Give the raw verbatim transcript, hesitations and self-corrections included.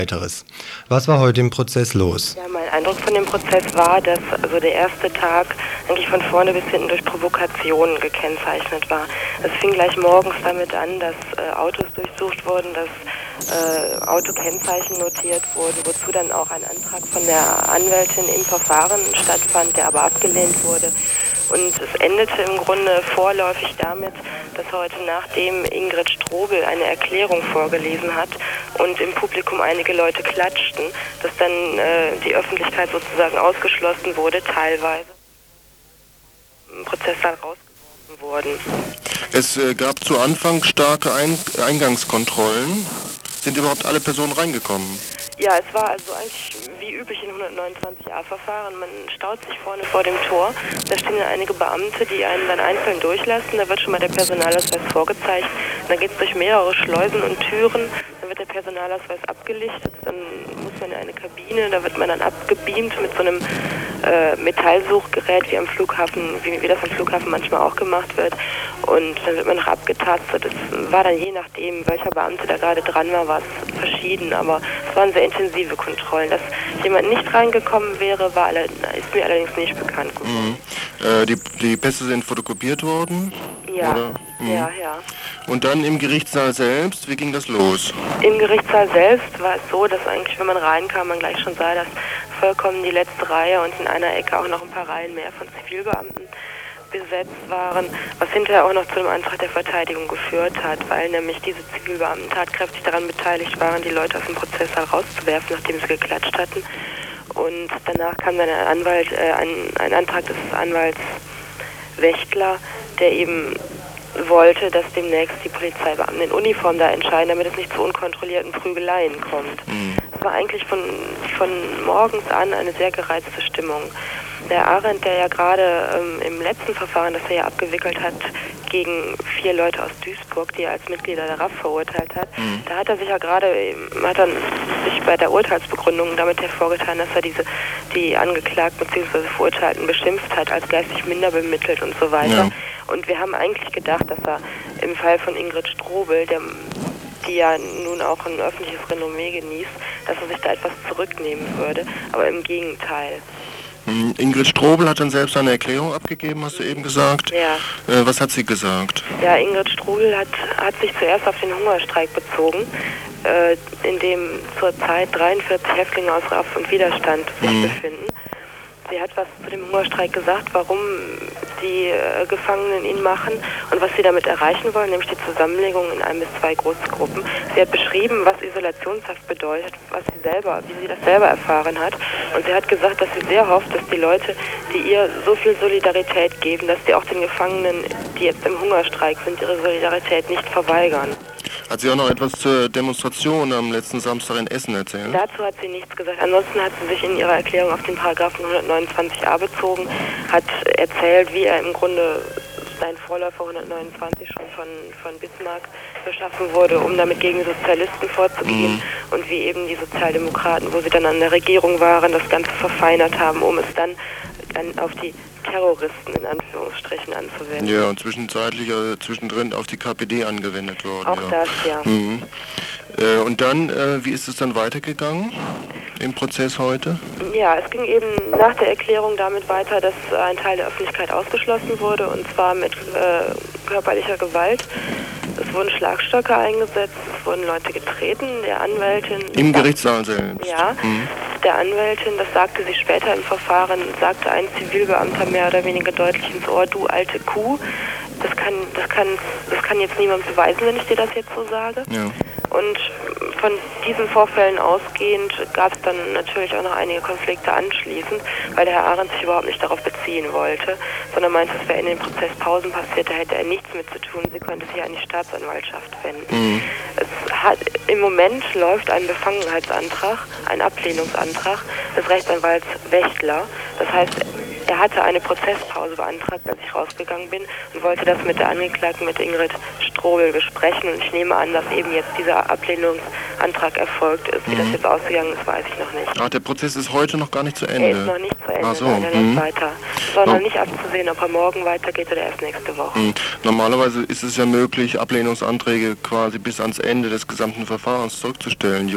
Weiteres. Was war heute im Prozess los? Ja, mein Eindruck von dem Prozess war, dass also der erste Tag eigentlich von vorne bis hinten durch Provokationen gekennzeichnet war. Es fing gleich morgens damit an, dass äh, Autos durchsucht wurden, dass äh, Autokennzeichen notiert wurden, wozu dann auch ein Antrag von der Anwältin im Verfahren stattfand, der aber abgelehnt wurde. Und es endete im Grunde vorläufig damit, dass heute, nachdem Ingrid Strobel eine Erklärung vorgelesen hat und im Publikum einige Leute klatschten, dass dann äh, die Öffentlichkeit sozusagen ausgeschlossen wurde, teilweise im Prozesssaal rausgeworfen wurden. Es äh, gab zu Anfang starke Ein- Eingangskontrollen. Sind überhaupt alle Personen reingekommen? Ja, es war also eigentlich wie üblich in hundertneunundzwanzig a-Verfahren. Man staut sich vorne vor dem Tor. Da stehen dann einige Beamte, die einen dann einzeln durchlassen. Da wird schon mal der Personalausweis vorgezeigt. Dann geht es durch mehrere Schleusen und Türen. Dann wird der Personalausweis abgelichtet. Dann muss man in eine Kabine. Da wird man dann abgebeamt mit so einem äh, Metallsuchgerät, wie am Flughafen, wie, wie das am Flughafen manchmal auch gemacht wird. Und dann wird man noch abgetastet. Das war dann je nachdem, welcher Beamte da gerade dran war, war es verschieden. Aber es waren sehr intensive Kontrollen. Dass jemand nicht reingekommen wäre, war alle, ist mir allerdings nicht bekannt geworden. Mhm. Äh, die, die Pässe sind fotokopiert worden? Ja, Oder? Mhm. ja, ja. Und dann im Gerichtssaal selbst, wie ging das los? Im Gerichtssaal selbst war es so, dass eigentlich, wenn man reinkam, man gleich schon sah, dass vollkommen die letzte Reihe und in einer Ecke auch noch ein paar Reihen mehr von Zivilbeamten besetzt waren, was hinterher auch noch zu einem Antrag der Verteidigung geführt hat, weil nämlich diese Zivilbeamten tatkräftig daran beteiligt waren, die Leute aus dem Prozesssaal rauszuwerfen, nachdem sie geklatscht hatten. Und danach kam dann ein Anwalt, äh, ein, ein Antrag des Anwalts Wächtler, der eben wollte, dass demnächst die Polizeibeamten in Uniform da entscheiden, damit es nicht zu unkontrollierten Prügeleien kommt. Mhm. Es war eigentlich von, von morgens an eine sehr gereizte Stimmung. Der Arendt, der ja gerade ähm, im letzten Verfahren, das er ja abgewickelt hat, gegen vier Leute aus Duisburg, die er als Mitglieder der R A F verurteilt hat, mhm. da hat er sich ja gerade, hat er sich bei der Urteilsbegründung damit hervorgetan, dass er diese, die Angeklagten bzw. Verurteilten beschimpft hat, als geistig minder bemittelt und so weiter. Ja. Und wir haben eigentlich gedacht, dass er im Fall von Ingrid Strobel, der, die ja nun auch ein öffentliches Renommee genießt, dass er sich da etwas zurücknehmen würde, aber im Gegenteil. Ingrid Strobel hat dann selbst eine Erklärung abgegeben, hast du eben gesagt. Ja. Äh, was hat sie gesagt? Ja, Ingrid Strobel hat, hat sich zuerst auf den Hungerstreik bezogen, äh, in dem zurzeit dreiundvierzig Häftlinge aus R A F und Widerstand sich mhm. befinden. Sie hat was zu dem Hungerstreik gesagt, warum die äh, Gefangenen ihn machen und was sie damit erreichen wollen, nämlich die Zusammenlegung in ein bis zwei Großgruppen. Sie hat beschrieben, was Isolationshaft bedeutet, was sie selber, wie sie das selber erfahren hat. Und sie hat gesagt, dass sie sehr hofft, dass die Leute, die ihr so viel Solidarität geben, dass sie auch den Gefangenen, die jetzt im Hungerstreik sind, ihre Solidarität nicht verweigern. Hat sie auch noch etwas zur Demonstration am letzten Samstag in Essen erzählt? Dazu hat sie nichts gesagt. Ansonsten hat sie sich in ihrer Erklärung auf den Paragraphen hundertneunundzwanzig a bezogen, hat erzählt, wie er im Grunde sein Vorläufer hundertneunundzwanzig schon von, von Bismarck geschaffen wurde, um damit gegen Sozialisten vorzugehen mhm. und wie eben die Sozialdemokraten, wo sie dann an der Regierung waren, das Ganze verfeinert haben, um es dann an, auf die Terroristen in Anführungsstrichen anzuwenden. Ja, und zwischenzeitlich, äh, zwischendrin auf die K P D angewendet worden. Auch ja. das, ja. Mhm. Äh, und dann, äh, wie ist es dann weitergegangen im Prozess heute? Ja, es ging eben nach der Erklärung damit weiter, dass ein Teil der Öffentlichkeit ausgeschlossen wurde, und zwar mit äh, körperlicher Gewalt. Es wurden Schlagstöcke eingesetzt, es wurden Leute getreten, der Anwältin... Im Gerichtssaal selbst? Ja, mhm. der Anwältin, das sagte sie später im Verfahren, sagte ein Zivilbeamter mehr oder weniger deutlich ins Ohr, du alte Kuh, das kann, das kann, das kann jetzt niemand beweisen, wenn ich dir das jetzt so sage. Ja. Und von diesen Vorfällen ausgehend gab es dann natürlich auch noch einige Konflikte anschließend, weil der Herr Arendt sich überhaupt nicht darauf beziehen wollte, sondern meinte, es wäre in den Prozesspausen passiert, da hätte er nichts mit zu tun, sie könnte sich an die Staatsanwaltschaft wenden. Mhm. Es hat, im Moment läuft ein Befangenheitsantrag, ein Ablehnungsantrag des Rechtsanwalts Wächtler. Das heißt, er hatte eine Prozesspause beantragt, als ich rausgegangen bin, und wollte das mit der Angeklagten, mit Ingrid Strobel, besprechen. Und ich nehme an, dass eben jetzt dieser Ablehnungsantrag erfolgt ist. Wie mhm. das jetzt ausgegangen ist, weiß ich noch nicht. Ach, der Prozess ist heute noch gar nicht zu Ende? Er ist noch nicht zu Ende, Ach so. nein, er mhm. läuft weiter. Es ist noch nicht abzusehen, ob er morgen weitergeht oder erst nächste Woche. Mhm. Normalerweise ist es ja möglich, Ablehnungsanträge quasi bis ans Ende des gesamten Verfahrens zurückzustellen.